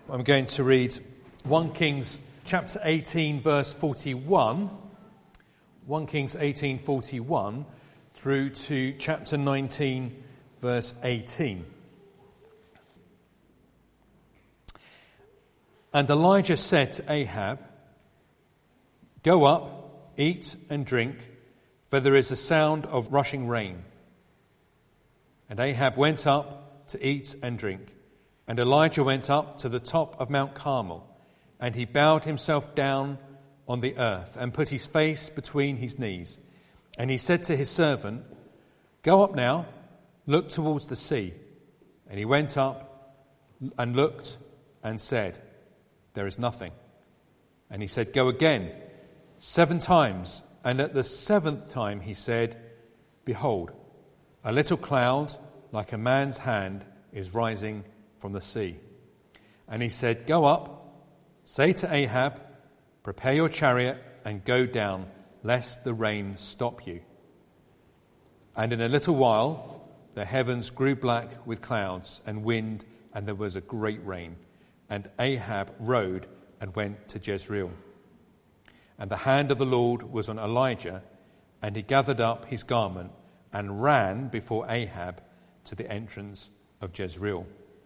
I'm going to read 1 Kings chapter 18 verse 41, 1 Kings 18:41 through to chapter 19 verse 18. And Elijah said to Ahab, "Go up, eat and drink, for there is a sound of rushing rain." And Ahab went up to eat and drink. And Elijah went up to the top of Mount Carmel, and he bowed himself down on the earth and put his face between his knees. And he said to his servant, "Go up now, look towards the sea." And he went up and looked and said, "There is nothing." And he said, "Go again 7 times. And at the 7th time he said, Behold, a little cloud like a man's hand is rising from the sea." And he said, "Go up, say to Ahab, prepare your chariot and go down, lest the rain stop you." And in a little while the heavens grew black with clouds and wind, and there was a great rain. And Ahab rode and went to Jezreel. And the hand of the Lord was on Elijah, and he gathered up his garment and ran before Ahab to the entrance of Jezreel.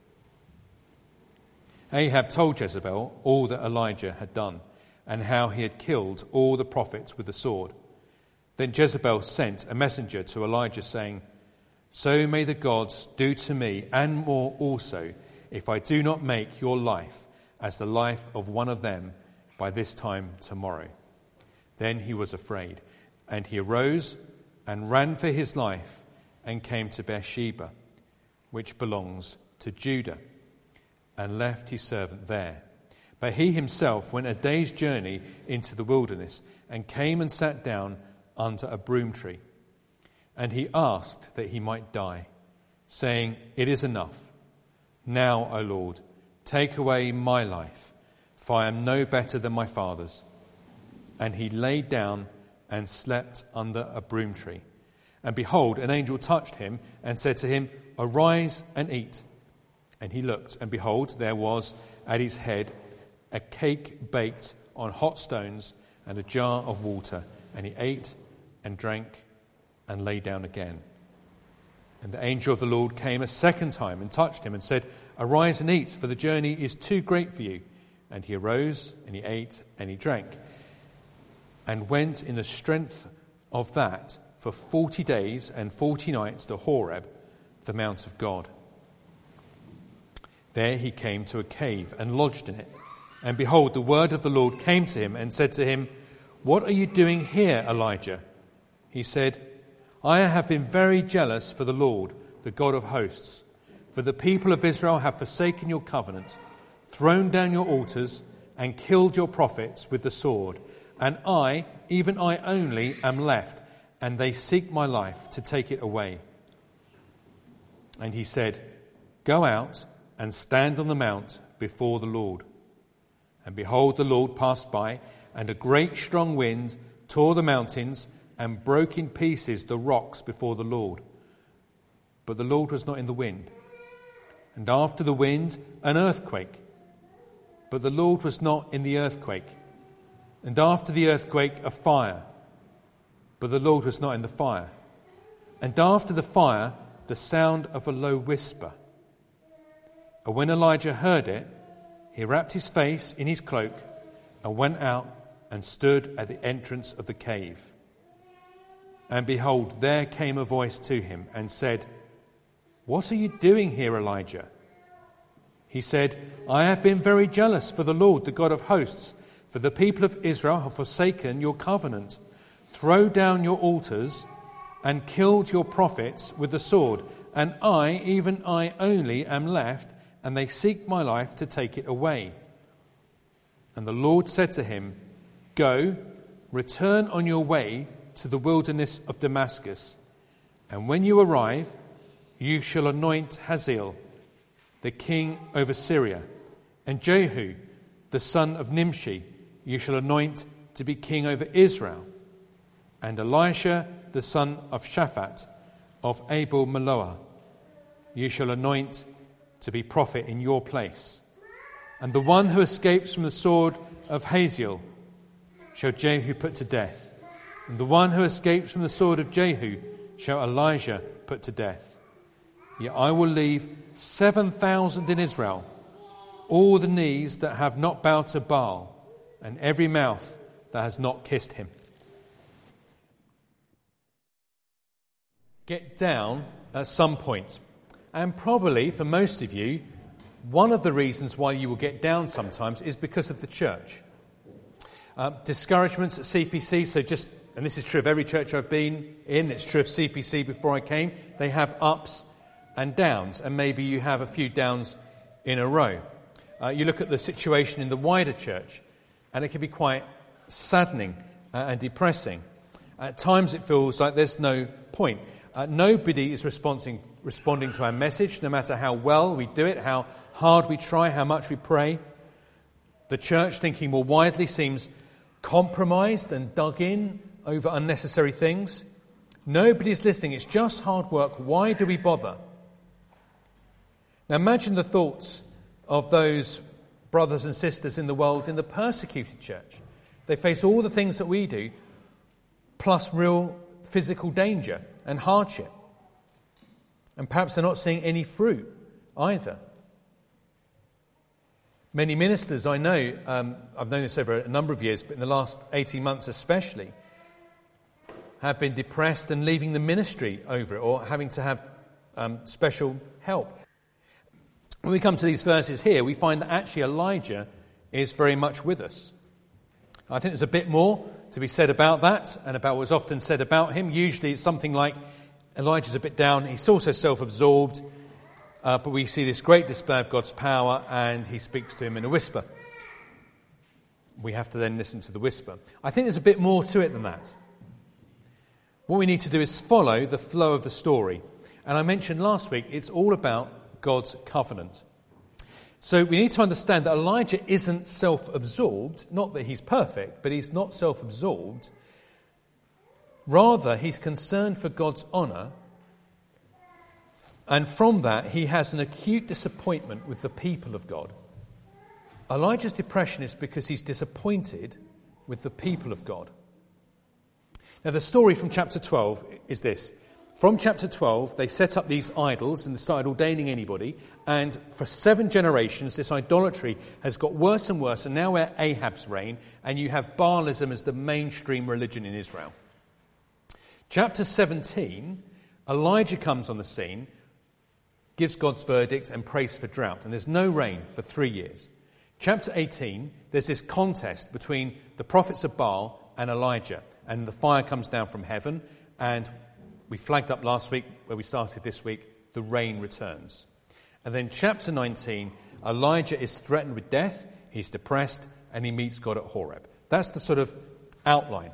Ahab told Jezebel all that Elijah had done, and how he had killed all the prophets with the sword. Then Jezebel sent a messenger to Elijah, saying, "So may the gods do to me, and more also, if I do not make your life as the life of one of them by this time tomorrow." Then he was afraid, and he arose and ran for his life and came to Beersheba, which belongs to Judah, and left his servant there. But he himself went a day's journey into the wilderness and came and sat down under a broom tree. And he asked that he might die, saying, "It is enough. Now, O Lord, take away my life, for I am no better than my fathers." And he lay down and slept under a broom tree. And behold, an angel touched him and said to him, "Arise and eat." And he looked, and behold, there was at his head a cake baked on hot stones and a jar of water. And he ate and drank and lay down again. And the angel of the Lord came a second time and touched him and said, "Arise and eat, for the journey is too great for you." And he arose and he ate and he drank, and went in the strength of that for 40 days and 40 nights to Horeb, the mount of God. There he came to a cave and lodged in it. And behold, the word of the Lord came to him and said to him, "What are you doing here, Elijah?" He said, "I have been very jealous for the Lord, the God of hosts. For the people of Israel have forsaken your covenant, thrown down your altars, and killed your prophets with the sword. And I, even I only, am left, and they seek my life to take it away." And he said, "Go out and stand on the mount before the Lord." And behold, the Lord passed by, and a great strong wind tore the mountains and broke in pieces the rocks before the Lord. But the Lord was not in the wind. And after the wind, an earthquake. But the Lord was not in the earthquake. And after the earthquake, a fire. But the Lord was not in the fire. And after the fire, the sound of a low whisper. And when Elijah heard it, he wrapped his face in his cloak and went out and stood at the entrance of the cave. And behold, there came a voice to him and said, "What are you doing here, Elijah?" He said, "I have been very jealous for the Lord, the God of hosts, for the people of Israel have forsaken your covenant, thrown down your altars, and killed your prophets with the sword. And I, even I only, am left, and they seek my life to take it away." And the Lord said to him, "Go, return on your way to the wilderness of Damascus, and when you arrive, you shall anoint Hazael, the king over Syria, and Jehu, the son of Nimshi, you shall anoint to be king over Israel, and Elisha, the son of Shaphat, of Abel Meholah, you shall anoint to be prophet in your place. And the one who escapes from the sword of Hazael shall Jehu put to death. And the one who escapes from the sword of Jehu shall Elijah put to death. Yet I will leave 7,000 in Israel, all the knees that have not bowed to Baal, and every mouth that has not kissed him. Get down at some point. And probably, for most of you, one of the reasons why you will get down sometimes is because of the church. Discouragements at CPC, and this is true of every church I've been in, it's true of CPC before I came, they have ups and downs, and maybe you have a few downs in a row. You look at the situation in the wider church, and it can be quite saddening and depressing. At times it feels like there's no point. Nobody is responding to our message, no matter how well we do it, how hard we try, how much we pray. The church, thinking more widely, seems compromised and dug in over unnecessary things. Nobody's listening. It's just hard work. Why do we bother? Now imagine the thoughts of those brothers and sisters in the world in the persecuted church. They face all the things that we do, plus real physical danger and hardship. And perhaps they're not seeing any fruit either. Many ministers I know, I've known this over a number of years, but in the last 18 months especially, have been depressed and leaving the ministry over it, or having to have special help. When we come to these verses here, we find that actually Elijah is very much with us. I think there's a bit more to be said about that and about what's often said about him. Usually it's something like Elijah's a bit down, he's also self-absorbed, but we see this great display of God's power and he speaks to him in a whisper. We have to then listen to the whisper. I think there's a bit more to it than that. What we need to do is follow the flow of the story. And I mentioned last week, it's all about God's covenant. So we need to understand that Elijah isn't self-absorbed, not that he's perfect, but he's not self-absorbed. Rather, he's concerned for God's honour, and from that he has an acute disappointment with the people of God. Elijah's depression is because he's disappointed with the people of God. Now the story from chapter 12 is this. From chapter 12, they set up these idols and they started ordaining anybody. And for 7 generations, this idolatry has got worse and worse. And now we're Ahab's reign, and you have Baalism as the mainstream religion in Israel. Chapter 17, Elijah comes on the scene, gives God's verdict and prays for drought. And there's no rain for 3 years. Chapter 18, there's this contest between the prophets of Baal and Elijah. And the fire comes down from heaven, and we flagged up last week, where we started this week, the rain returns. And then chapter 19, Elijah is threatened with death, he's depressed, and he meets God at Horeb. That's the sort of outline.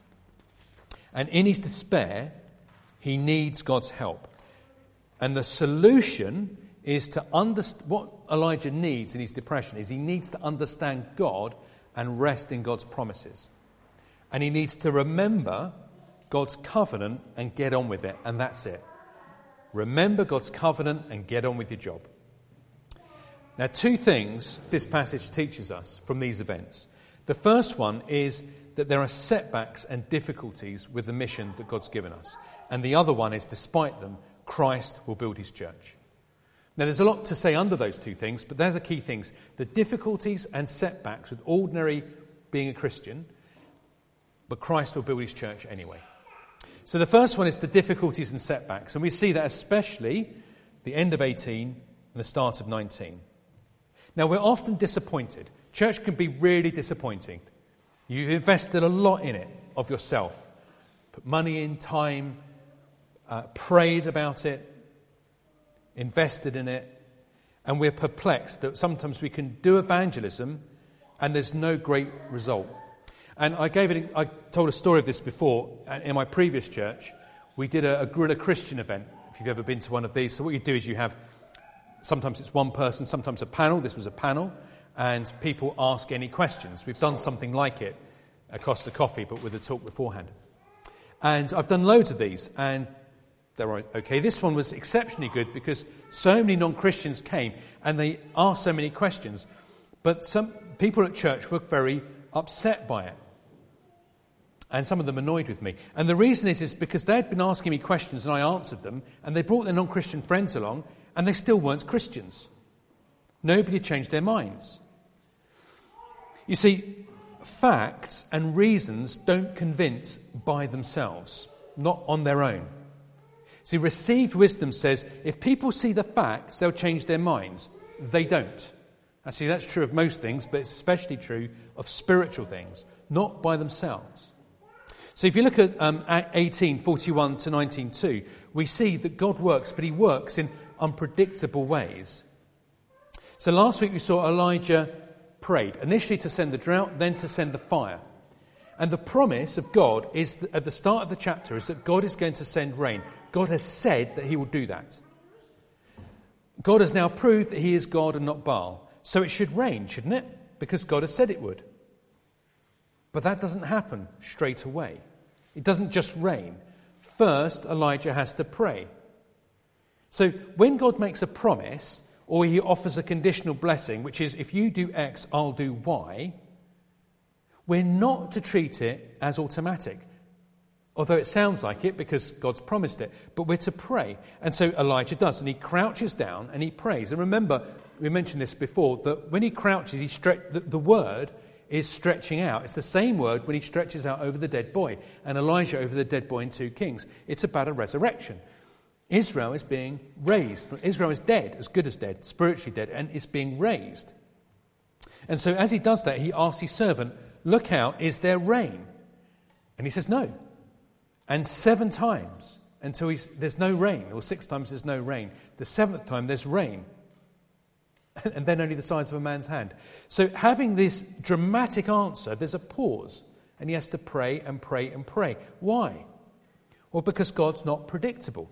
And in his despair, he needs God's help. And the solution is to understand what Elijah needs in his depression is he needs to understand God and rest in God's promises. And he needs to remember God's covenant and get on with it, and that's it. Remember God's covenant and get on with your job. Now, 2 things this passage teaches us from these events. The first one is that there are setbacks and difficulties with the mission that God's given us. And the other one is, despite them, Christ will build his church. Now, there's a lot to say under those 2 things, but they're the key things. The difficulties and setbacks with ordinary being a Christian, but Christ will build his church anyway. So the first one is the difficulties and setbacks. And we see that especially the end of 18 and the start of 19. Now, we're often disappointed. Church can be really disappointing. You've invested a lot in it, of yourself. Put money in, time, prayed about it, invested in it. And we're perplexed that sometimes we can do evangelism and there's no great result. And I told a story of this before. In my previous church, we did a guerrilla Christian event, if you've ever been to one of these. So what you do is you have, sometimes it's one person, sometimes a panel. This was a panel, and people ask any questions. We've done something like it at Costa Coffee, but with a talk beforehand. And I've done loads of these, and they're okay. This one was exceptionally good because so many non-Christians came, and they asked so many questions. But some people at church were very upset by it. And some of them annoyed with me. And the reason is because they'd been asking me questions and I answered them, and they brought their non-Christian friends along, and they still weren't Christians. Nobody had changed their minds. You see, facts and reasons don't convince by themselves, not on their own. See, received wisdom says if people see the facts, they'll change their minds. They don't. And see, that's true of most things, but it's especially true of spiritual things, not by themselves. So if you look at 18:41 to 19:2, we see that God works, but he works in unpredictable ways. So last week we saw Elijah prayed, initially to send the drought, then to send the fire. And the promise of God is that at the start of the chapter is that God is going to send rain. God has said that he will do that. God has now proved that he is God and not Baal. So it should rain, shouldn't it? Because God has said it would. But that doesn't happen straight away. It doesn't just rain. First, Elijah has to pray. So when God makes a promise, or he offers a conditional blessing, which is, if you do X, I'll do Y, we're not to treat it as automatic. Although it sounds like it because God's promised it. But we're to pray. And so Elijah does. And he crouches down and he prays. And remember, we mentioned this before, that when he crouches, the word is stretching out. It's the same word when he stretches out over the dead boy, and Elijah over the dead boy in 2 Kings. It's about a resurrection. Israel is being raised. Israel is dead, as good as dead, spiritually dead, and is being raised. And so as he does that, he asks his servant, look out, is there rain? And he says no. And 7 times until there's no rain, or 6 times there's no rain. The 7th time there's rain. And then only the size of a man's hand. So having this dramatic answer, there's a pause. And he has to pray and pray and pray. Why? Well, because God's not predictable.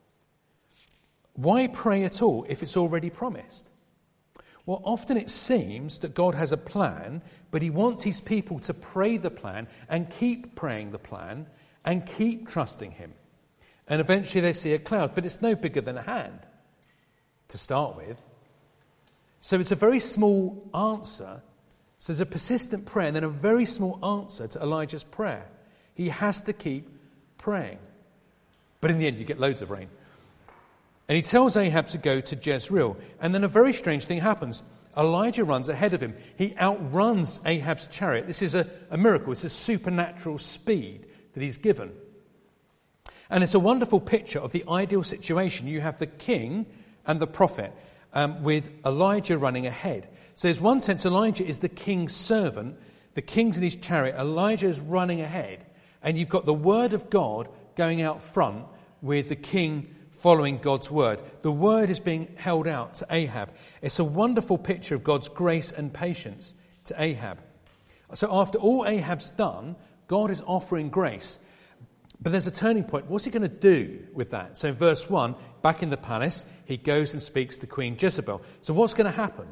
Why pray at all if it's already promised? Well, often it seems that God has a plan, but he wants his people to pray the plan and keep praying the plan and keep trusting him. And eventually they see a cloud, but it's no bigger than a hand to start with. So it's a very small answer. So there's a persistent prayer and then a very small answer to Elijah's prayer. He has to keep praying. But in the end, you get loads of rain. And he tells Ahab to go to Jezreel. And then a very strange thing happens. Elijah runs ahead of him. He outruns Ahab's chariot. This is a miracle. It's a supernatural speed that he's given. And it's a wonderful picture of the ideal situation. You have the king and the prophet. With Elijah running ahead. So there's one sense Elijah is the king's servant, the king's in his chariot, Elijah is running ahead, and you've got the word of God going out front with the king following God's word. The word is being held out to Ahab. It's a wonderful picture of God's grace and patience to Ahab. So after all Ahab's done, God is offering grace. But there's a turning point. What's he going to do with that? So in verse 1, back in the palace, he goes and speaks to Queen Jezebel. So what's going to happen?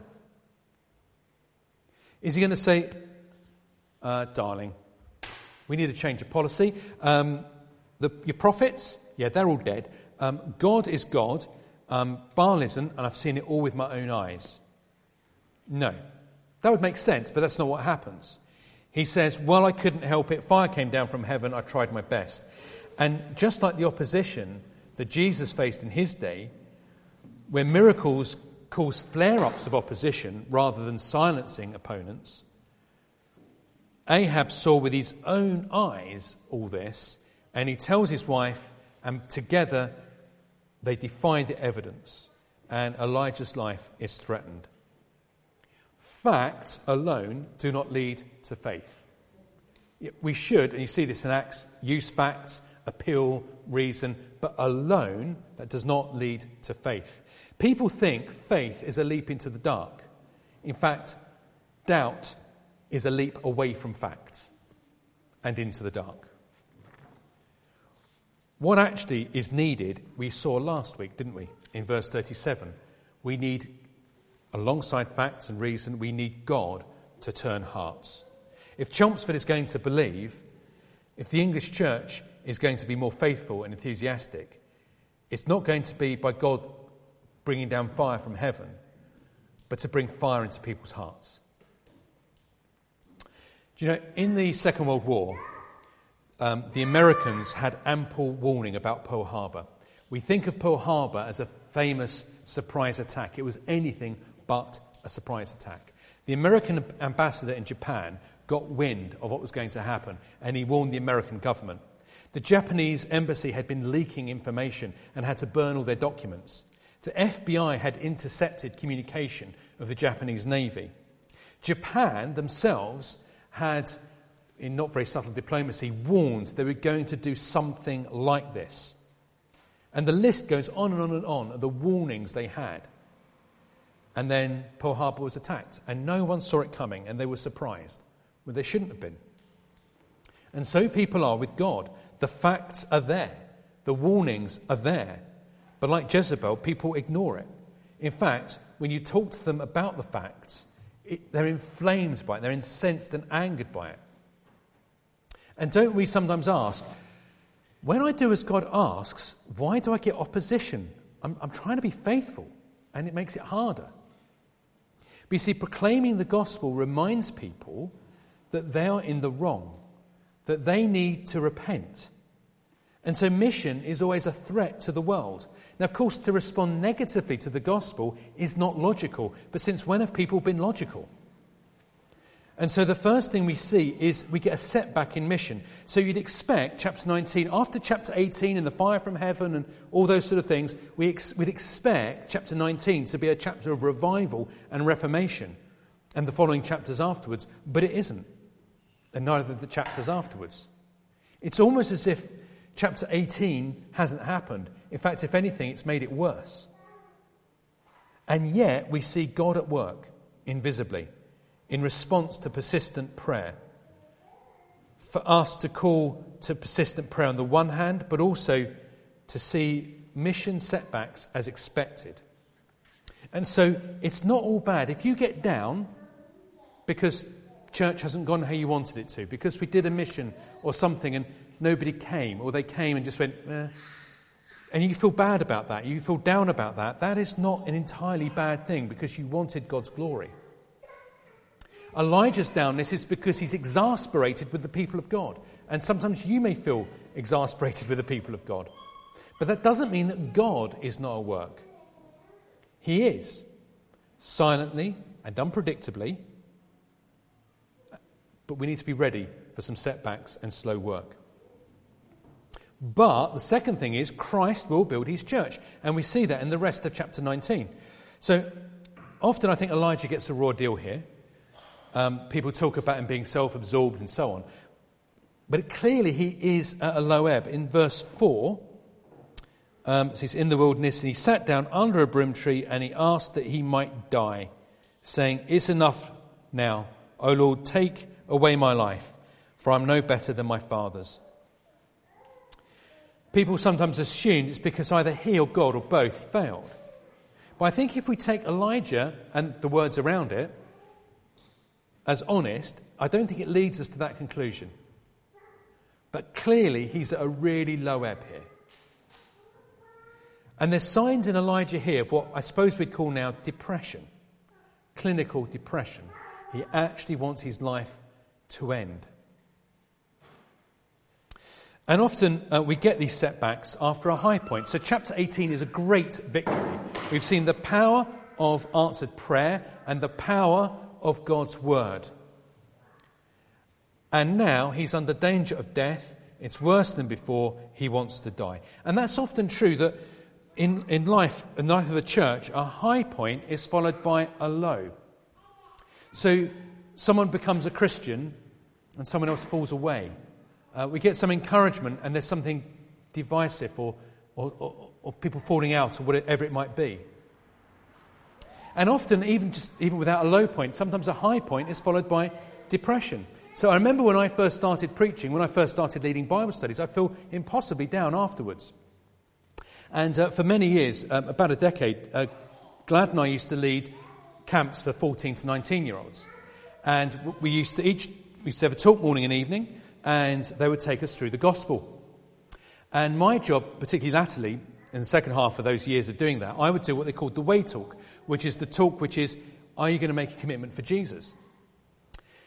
Is he going to say, darling, we need to change of policy. Your prophets, they're all dead. God is God. Baal isn't, and I've seen it all with my own eyes. No. That would make sense, but that's not what happens. He says, well, I couldn't help it. Fire came down from heaven. I tried my best. And just like the opposition that Jesus faced in his day, where miracles cause flare-ups of opposition rather than silencing opponents, Ahab saw with his own eyes all this, and he tells his wife, and together they defy the evidence, and Elijah's life is threatened. Facts alone do not lead to faith. We should, and you see this in Acts, use facts, appeal, reason, but alone that does not lead to faith. People think faith is a leap into the dark. In fact, doubt is a leap away from facts and into the dark. What actually is needed, we saw last week, didn't we, in verse 37. We need, alongside facts and reason, we need God to turn hearts. If Chelmsford is going to believe, if the English church is going to be more faithful and enthusiastic, it's not going to be by God bringing down fire from heaven, but to bring fire into people's hearts. Do you know, in the Second World War, the Americans had ample warning about Pearl Harbor. We think of Pearl Harbor as a famous surprise attack. It was anything but a surprise attack. The American ambassador in Japan got wind of what was going to happen, and he warned the American government. The Japanese embassy had been leaking information and had to burn all their documents. The FBI had intercepted communication of the Japanese Navy. Japan themselves had, in not very subtle diplomacy, warned they were going to do something like this. And the list goes on and on and on of the warnings they had. And then Pearl Harbor was attacked, and no one saw it coming, and they were surprised. Well, they shouldn't have been. And so people are with God. The facts are there. The warnings are there. But like Jezebel, people ignore it. In fact, when you talk to them about the facts, they're inflamed by it. They're incensed and angered by it. And don't we sometimes ask, when I do as God asks, why do I get opposition? I'm trying to be faithful, and it makes it harder. But you see, proclaiming the gospel reminds people that they are in the wrong, that they need to repent. And so mission is always a threat to the world. Now, of course, to respond negatively to the gospel is not logical, but since when have people been logical? And so the first thing we see is we get a setback in mission. So you'd expect chapter 19, after chapter 18 and the fire from heaven and all those sort of things, we'd expect chapter 19 to be a chapter of revival and reformation and the following chapters afterwards, but it isn't. And neither the chapters afterwards. It's almost as if chapter 18 hasn't happened. In fact, if anything, it's made it worse. And yet we see God at work invisibly in response to persistent prayer. For us to call to persistent prayer on the one hand, but also to see mission setbacks as expected. And so it's not all bad. If you get down because church hasn't gone how you wanted it to, because we did a mission or something and nobody came, or they came and just went, and you feel bad about that, you feel down about that, that is not an entirely bad thing because you wanted God's glory. Elijah's downness is because he's exasperated with the people of God. And sometimes you may feel exasperated with the people of God. But that doesn't mean that God is not at work. He is, silently and unpredictably. But we need to be ready for some setbacks and slow work. But the second thing is Christ will build his church. And we see that in the rest of chapter 19. So often I think Elijah gets a raw deal here. People talk about him being self-absorbed and so on. But clearly he is at a low ebb. In verse 4, so he's in the wilderness and he sat down under a broom tree and he asked that he might die, saying, "It's enough now, O Lord, take away my life, for I'm no better than my fathers." People sometimes assume it's because either he or God or both failed. But I think if we take Elijah and the words around it as honest, I don't think it leads us to that conclusion. But clearly he's at a really low ebb here. And there's signs in Elijah here of what I suppose we'd call now depression, clinical depression. He actually wants his life to end. And often we get these setbacks after a high point. So chapter 18 is a great victory. We've seen the power of answered prayer and the power of God's word. And now he's under danger of death. It's worse than before. He wants to die. And that's often true that in life of the church, a high point is followed by a low. So someone becomes a Christian and someone else falls away. We get some encouragement and there's something divisive or people falling out or whatever it might be. And often, even without a low point, sometimes a high point is followed by depression. So I remember when I first started preaching, when I first started leading Bible studies, I feel impossibly down afterwards. And for many years, about a decade, Glad and I used to lead camps for 14 to 19-year-olds. And we used to have a talk morning and evening, and they would take us through the gospel. And my job, particularly latterly, in the second half of those years of doing that, I would do what they called the way talk, which is the talk which is, are you going to make a commitment for Jesus?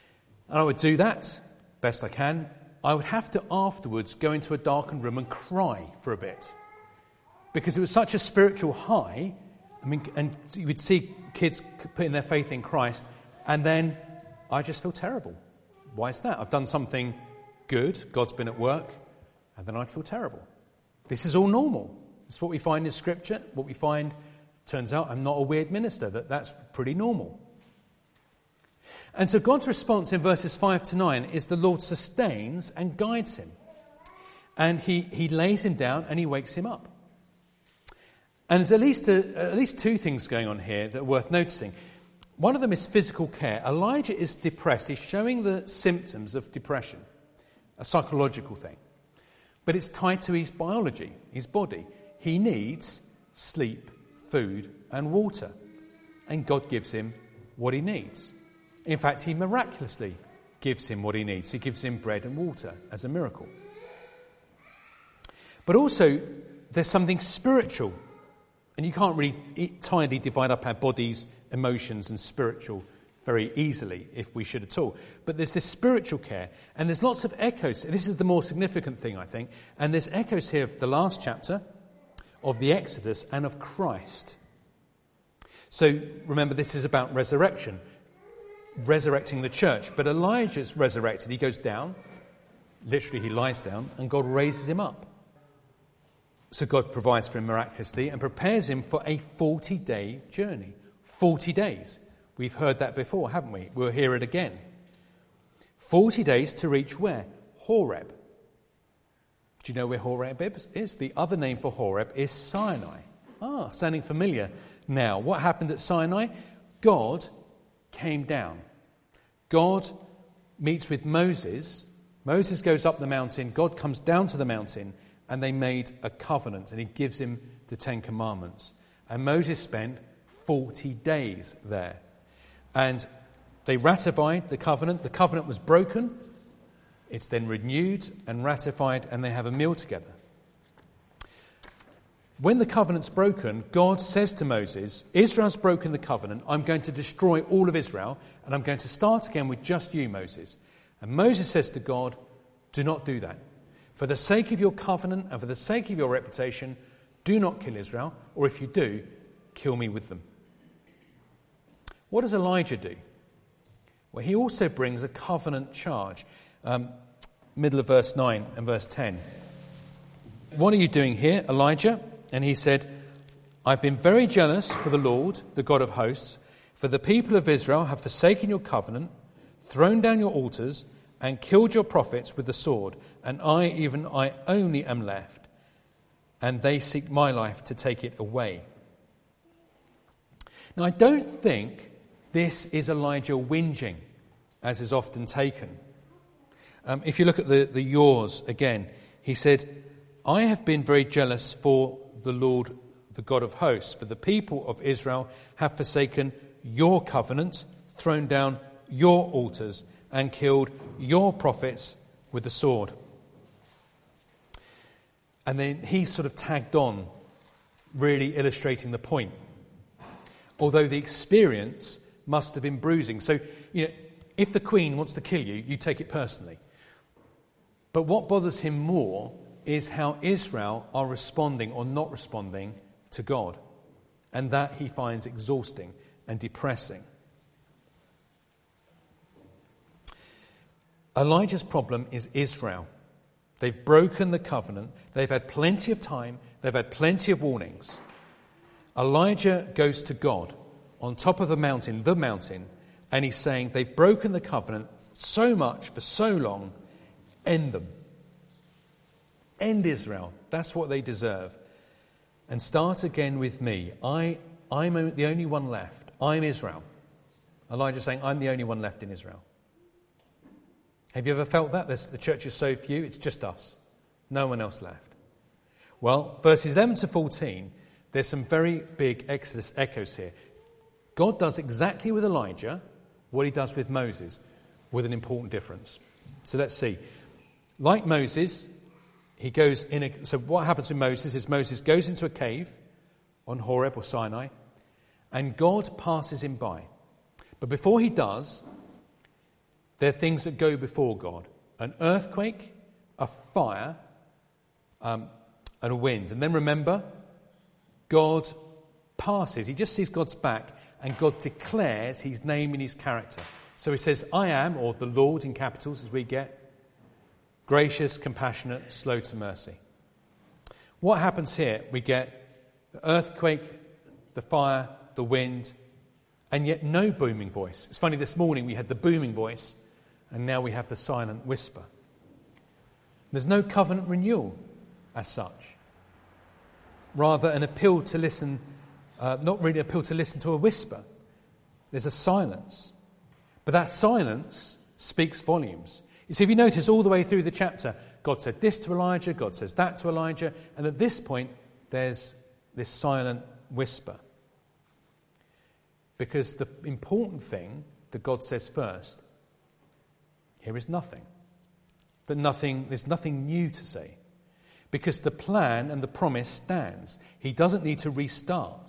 And I would do that best I can. I would have to afterwards go into a darkened room and cry for a bit. Because it was such a spiritual high. I mean, and you would see kids putting their faith in Christ, and then I just feel terrible. Why is that? I've done something good, God's been at work, and then I'd feel terrible. This is all normal. It's what we find in Scripture. What we find, turns out I'm not a weird minister, that's pretty normal. And so God's response in verses 5 to 9 is the Lord sustains and guides him. And he lays him down and he wakes him up. And there's at least two things going on here that are worth noticing. One of them is physical care. Elijah is depressed. He's showing the symptoms of depression, a psychological thing. But it's tied to his biology, his body. He needs sleep, food, and water. And God gives him what he needs. In fact, he miraculously gives him what he needs. He gives him bread and water as a miracle. But also, there's something spiritual. And you can't really entirely divide up our bodies, emotions, and spiritual very easily, if we should at all. But there's this spiritual care, and there's lots of echoes. This is the more significant thing, I think. And there's echoes here of the last chapter, of the Exodus, and of Christ. So remember, this is about resurrection, resurrecting the church. But Elijah's resurrected. He goes down, literally he lies down, and God raises him up. So God provides for him miraculously and prepares him for a 40-day journey. 40 days. We've heard that before, haven't we? We'll hear it again. 40 days to reach where? Horeb. Do you know where Horeb is? The other name for Horeb is Sinai. Sounding familiar now. What happened at Sinai? God came down. God meets with Moses. Moses goes up the mountain. God comes down to the mountain. And they made a covenant, and he gives him the 10 Commandments. And Moses spent 40 days there. And they ratified the covenant. The covenant was broken. It's then renewed and ratified, and they have a meal together. When the covenant's broken, God says to Moses, Israel's broken the covenant. I'm going to destroy all of Israel, and I'm going to start again with just you, Moses. And Moses says to God, do not do that. For the sake of your covenant and for the sake of your reputation, do not kill Israel, or if you do, kill me with them. What does Elijah do? Well, he also brings a covenant charge. Middle of verse 9 and verse 10. What are you doing here, Elijah? And he said, I've been very jealous for the Lord, the God of hosts, for the people of Israel have forsaken your covenant, thrown down your altars, and killed your prophets with the sword, and I only am left, and they seek my life to take it away. Now, I don't think this is Elijah whinging, as is often taken. If you look at the yours again, he said, I have been very jealous for the Lord, the God of hosts, for the people of Israel have forsaken your covenant, thrown down your altars, and killed your prophets with the sword. And then he sort of tagged on, really illustrating the point. Although the experience must have been bruising. So, if the Queen wants to kill you, you take it personally. But what bothers him more is how Israel are responding or not responding to God. And that he finds exhausting and depressing. Elijah's problem is Israel. They've broken the covenant. They've had plenty of time. They've had plenty of warnings. Elijah goes to God on top of the mountain, and he's saying they've broken the covenant so much for so long. End them. End Israel. That's what they deserve. And start again with me. I'm the only one left. I'm Israel. Elijah's saying, I'm the only one left in Israel. Have you ever felt that? The church is so few, it's just us. No one else left. Well, verses 11 to 14, there's some very big Exodus echoes here. God does exactly with Elijah what he does with Moses, with an important difference. So let's see. Like Moses, he goes in so what happens with Moses is Moses goes into a cave on Horeb or Sinai, and God passes him by. But before he does, They're things that go before God. An earthquake, a fire, and a wind. And then remember, God passes. He just sees God's back, and God declares his name and his character. So he says, I am, or the Lord in capitals as we get, gracious, compassionate, slow to mercy. What happens here? We get the earthquake, the fire, the wind, and yet no booming voice. It's funny, this morning we had the booming voice, and now we have the silent whisper. There's no covenant renewal as such. Rather, an appeal to listen, not really an appeal to listen to a whisper. There's a silence. But that silence speaks volumes. You see, if you notice all the way through the chapter, God said this to Elijah, God says that to Elijah, and at this point, there's this silent whisper. Because the important thing that God says first, here is nothing. There's nothing new to say. Because the plan and the promise stands. He doesn't need to restart.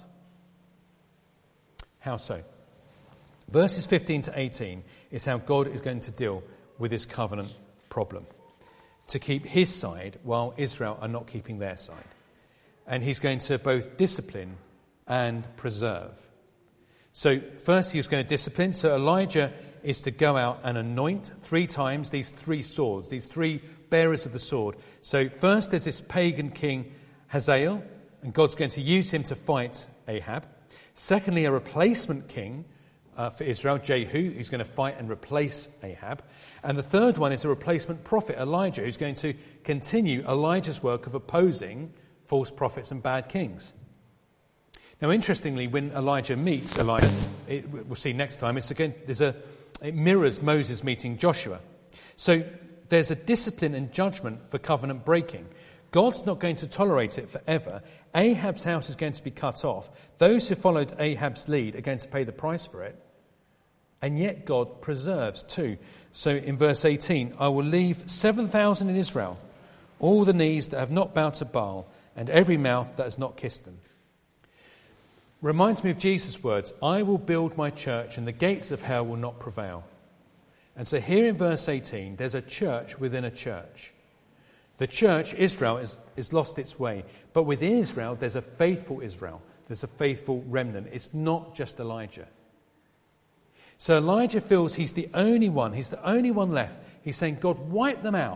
How so? Verses 15 to 18 is how God is going to deal with his covenant problem. To keep his side while Israel are not keeping their side. And he's going to both discipline and preserve. So first he was going to discipline. So Elijah is to go out and anoint 3 times these 3 swords, these 3 bearers of the sword. So first there's this pagan king Hazael, and God's going to use him to fight Ahab. Secondly, a replacement king for Israel, Jehu, who's going to fight and replace Ahab. And the third one is a replacement prophet, Elijah, who's going to continue Elijah's work of opposing false prophets and bad kings. Now, interestingly, when Elijah meets Elijah, we'll see next time, it mirrors Moses meeting Joshua. So there's a discipline and judgment for covenant breaking. God's not going to tolerate it forever. Ahab's house is going to be cut off. Those who followed Ahab's lead are going to pay the price for it. And yet God preserves too. So in verse 18, I will leave 7,000 in Israel, all the knees that have not bowed to Baal, and every mouth that has not kissed them. Reminds me of Jesus' words, I will build my church and the gates of hell will not prevail. And so here in verse 18, there's a church within a church. The church, Israel, is lost its way. But within Israel, there's a faithful Israel. There's a faithful remnant. It's not just Elijah. So Elijah feels he's the only one. He's the only one left. He's saying, God, wipe them out.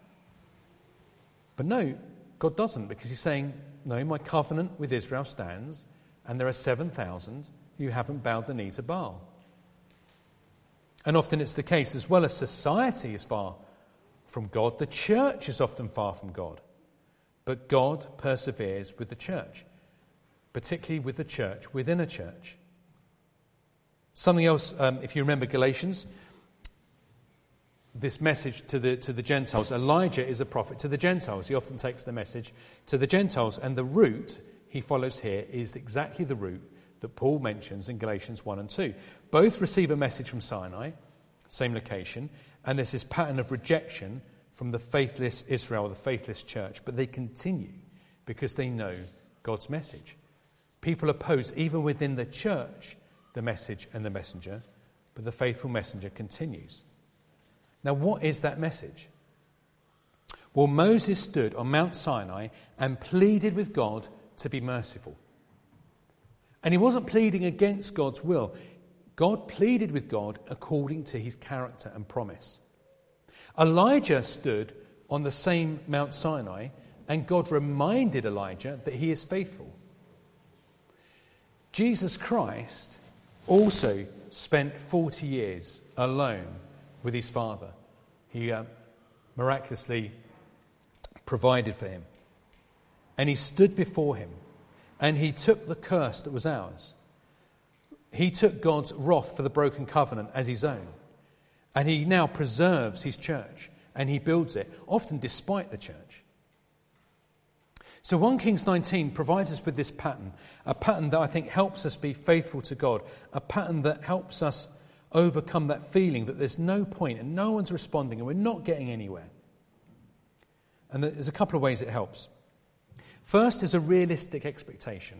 But no, God doesn't, because he's saying, no, my covenant with Israel stands, and there are 7,000 who haven't bowed the knee to Baal. And often it's the case, as well as society is far from God, the church is often far from God. But God perseveres with the church, particularly with the church within a church. Something else, if you remember Galatians, this message to the Gentiles, Elijah is a prophet to the Gentiles. He often takes the message to the Gentiles, and the route he follows here is exactly the route that Paul mentions in Galatians 1 and 2. Both receive a message from Sinai, same location, and there's this pattern of rejection from the faithless Israel, the faithless church, but they continue because they know God's message. People oppose, even within the church, the message and the messenger, but the faithful messenger continues. Now, what is that message? Well, Moses stood on Mount Sinai and pleaded with God to be merciful. And he wasn't pleading against God's will. God pleaded with God according to his character and promise. Elijah stood on the same Mount Sinai, and God reminded Elijah that he is faithful. Jesus Christ also spent 40 years alone with his Father. He miraculously provided for him. And he stood before him, and he took the curse that was ours. He took God's wrath for the broken covenant as his own. And he now preserves his church, and he builds it, often despite the church. So 1 Kings 19 provides us with this pattern, a pattern that I think helps us be faithful to God, a pattern that helps us overcome that feeling that there's no point and no one's responding and we're not getting anywhere. And there's a couple of ways it helps. First is a realistic expectation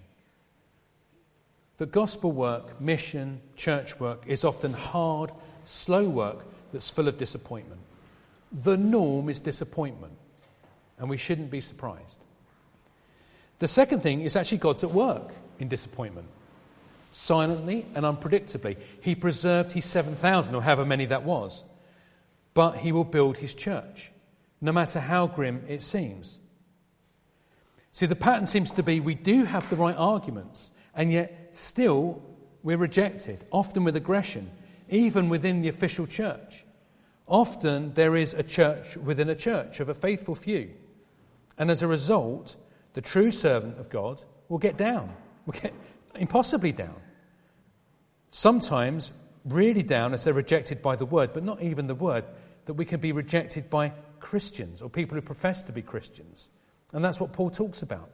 that gospel work, mission, church work is often hard, slow work that's full of disappointment. The norm is disappointment, and we shouldn't be surprised. The second thing is actually God's at work in disappointment. Silently and unpredictably. He preserved his 7,000, or however many that was. But he will build his church, no matter how grim it seems. See, the pattern seems to be we do have the right arguments, and yet still we're rejected, often with aggression, even within the official church. Often there is a church within a church of a faithful few. And as a result, the true servant of God will get down, will get impossibly down. Sometimes really down as they're rejected by the word, but not even the word, that we can be rejected by Christians or people who profess to be Christians. And that's what Paul talks about.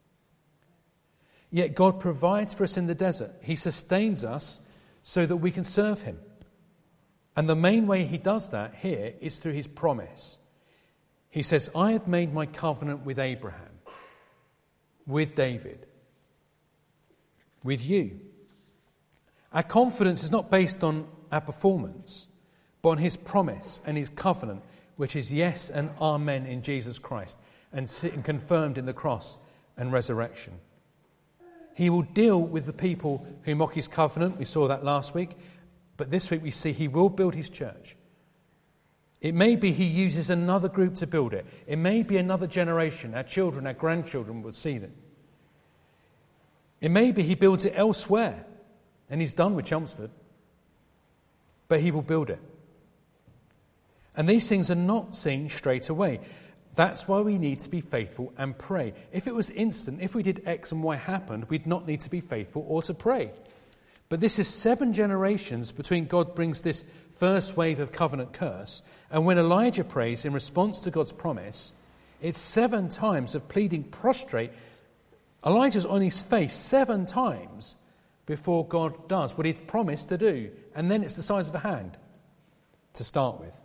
Yet God provides for us in the desert. He sustains us so that we can serve him. And the main way he does that here is through his promise. He says, I have made my covenant with Abraham, with David, with you. Our confidence is not based on our performance, but on his promise and his covenant, which is yes and amen in Jesus Christ, and confirmed in the cross and resurrection. He will deal with the people who mock his covenant. We saw that last week. But this week we see he will build his church. It may be he uses another group to build it. It may be another generation. Our children, our grandchildren will see them. It may be he builds it elsewhere. And he's done with Chelmsford. But he will build it. And these things are not seen straight away. That's why we need to be faithful and pray. If it was instant, if we did X and Y happened, we'd not need to be faithful or to pray. But this is 7 generations between God brings this first wave of covenant curse, and when Elijah prays in response to God's promise, it's 7 times of pleading prostrate. Elijah's on his face 7 times before God does what he'd promised to do. And then it's the size of a hand to start with.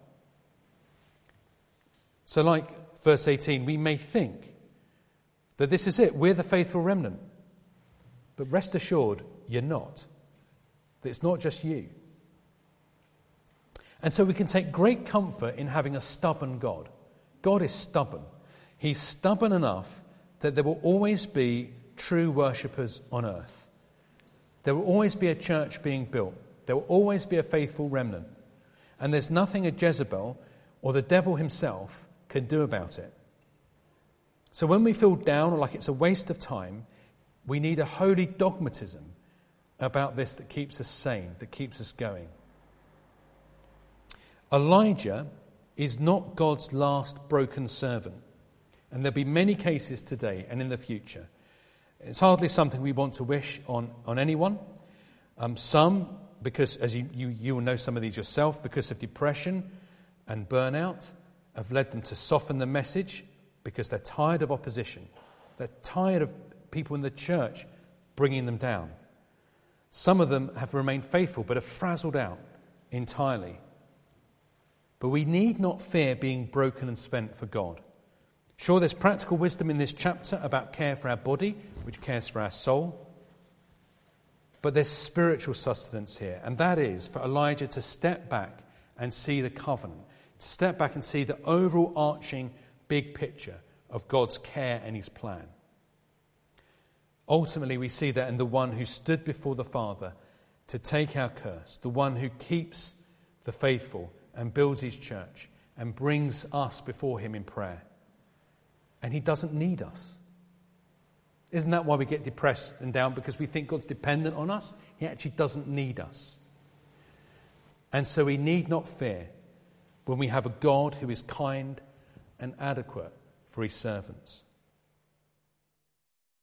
So like verse 18, we may think that this is it. We're the faithful remnant. But rest assured, you're not. That it's not just you. And so we can take great comfort in having a stubborn God. God is stubborn. He's stubborn enough that there will always be true worshippers on earth. There will always be a church being built. There will always be a faithful remnant. And there's nothing a Jezebel or the devil himself can do about it. So when we feel down or like it's a waste of time, we need a holy dogmatism about this that keeps us sane, that keeps us going. Elijah is not God's last broken servant. And there'll be many cases today and in the future. It's hardly something we want to wish on anyone. Some, because as you will know some of these yourself, because of depression and burnout, have led them to soften the message because they're tired of opposition. They're tired of people in the church bringing them down. Some of them have remained faithful but have frazzled out entirely. But we need not fear being broken and spent for God. Sure, there's practical wisdom in this chapter about care for our body, which cares for our soul. But there's spiritual sustenance here, and that is for Elijah to step back and see the covenant. To step back and see the overall arching big picture of God's care and his plan. Ultimately, we see that in the one who stood before the Father to take our curse, the one who keeps the faithful and builds his church and brings us before him in prayer. And he doesn't need us. Isn't that why we get depressed and down? Because we think God's dependent on us? He actually doesn't need us. And so we need not fear when we have a God who is kind and adequate for his servants.